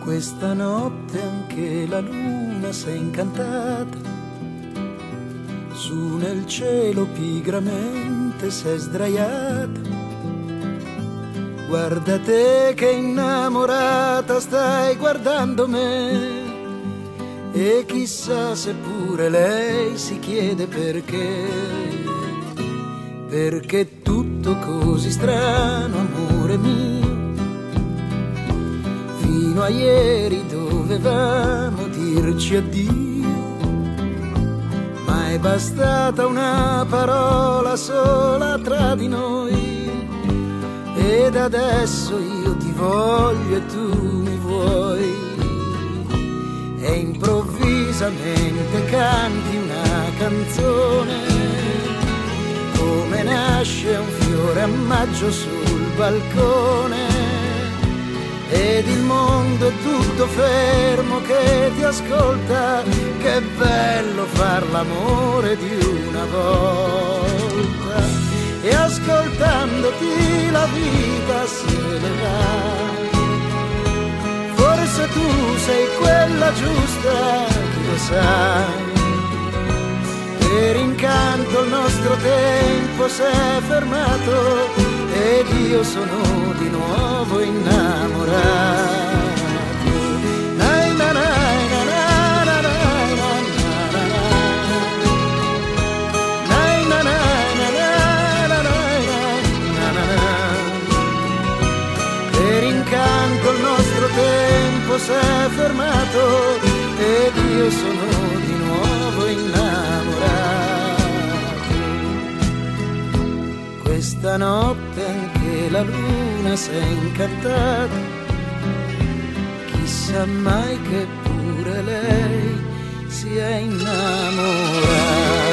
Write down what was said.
Questa notte anche la luna s'è incantata, su nel cielo pigramente s'è sdraiata. Guarda te che innamorata stai guardando me, e chissà se pure lei si chiede perché. Perché è tutto così strano, amore mio. Fino a ieri dovevamo dirci addio, ma è bastata una parola sola tra di noi, ed adesso io ti voglio e tu mi vuoi. E improvvisamente canti una canzone, come nasce un fiore a maggio sul balcone, ed il mondo è tutto fermo che ti ascolta. Che bello far l'amore di una volta, e ascoltandoti la vita se ne va. Forse tu sei quella giusta, chi lo sa. Per incanto il nostro tempo si è fermato, ed io sono di nuovo innamorato. Nai, na, nai, na, na, na, nai, na, na, na, nai, na, nai, na, na, na, na, na. Per incanto il nostro tempo si è fermato, ed io sono di nuovo innamorato. Questa notte anche la luna s'è incantata, chissà mai che pure lei si è innamorata.